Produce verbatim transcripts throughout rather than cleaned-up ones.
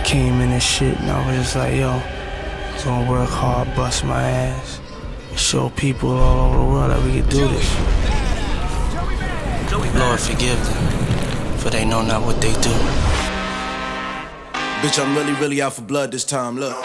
came in and shit, and I was just like, yo, I was gonna work hard, bust my ass, and show people all over the world that we could do this. Lord, forgive them, for they know not what they do. Bitch, I'm really, really out for blood this time, look.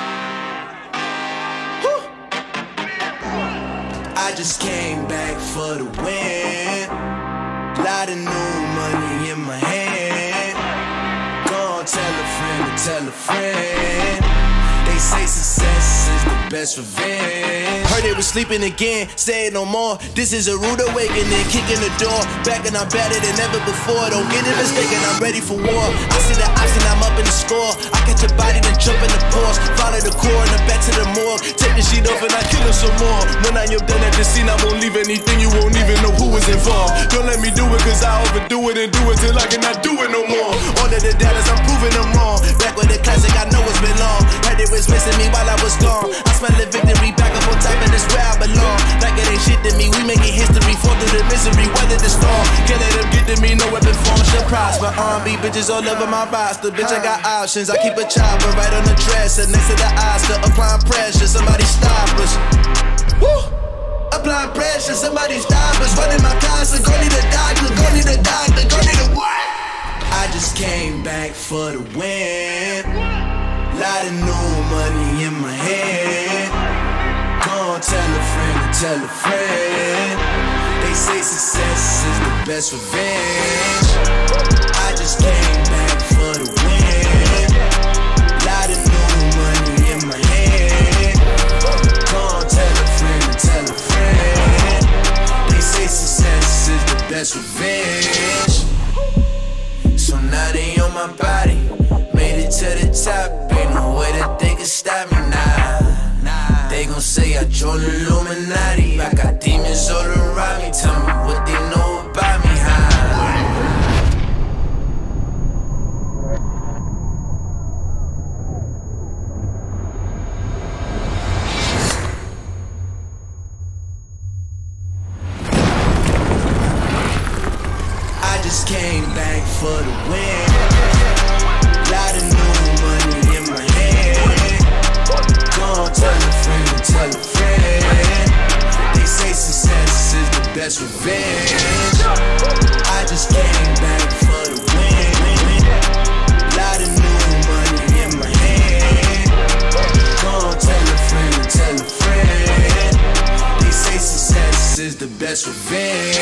I just came back for the win. Lot of new money in my hand. Go on, tell a friend to tell a friend. They say success is the best revenge. Heard they was sleeping again, say it no more. This is a rude awakening, kicking the door. Back and I'm better than ever before. Don't get it mistaken, I'm ready for war. I see the option, I'm up in the score. I catch a body, then jump in the pause. Follow the core and the back to the morgue. Take the sheet off and I kill him some more. When I am done at the scene, I won't leave anything. You won't even know who was involved. Don't let me do it, cause I overdo it and do it till I cannot do it no more. All of the doubters, I'm proving them wrong. Back with the classic, I know it's been long. Heard it was missing me while I was gone. I smell the victory back up on top, and it's where I belong. Like it ain't shit to me, we making history. Fall through the misery, weather the storm. Can't let them get to me, no weapon form should prosper. R and B bitches all over my roster. Bitch, I got options, I keep a chopper right on the dresser. Next to the Oscar, applying pressure, somebody stop us. Woo! Applying pressure, somebody stop us. Running my concert, go need a doctor, go need a doctor, go need a what? I just came back for the win. Lot of new money in my hand. Go on, tell a friend to tell a friend. They say success is the best revenge. I just came back for the win. Lot of new money in my hand. Go on, tell a friend to tell a friend. They say success is the best revenge. So now they on my body. Made it to the top, ain't no way that they can stop me now. They gon' say I joined the Illuminati. I got demons all around me, tell me what they know about me, huh? I just came back for the win. Lot of new money in my hand. Go on, tell a friend to tell a friend. They say success is the best revenge. I just came back for the win. Lot of new money in my hand. Go on, tell a friend to tell a friend. They say success is the best revenge.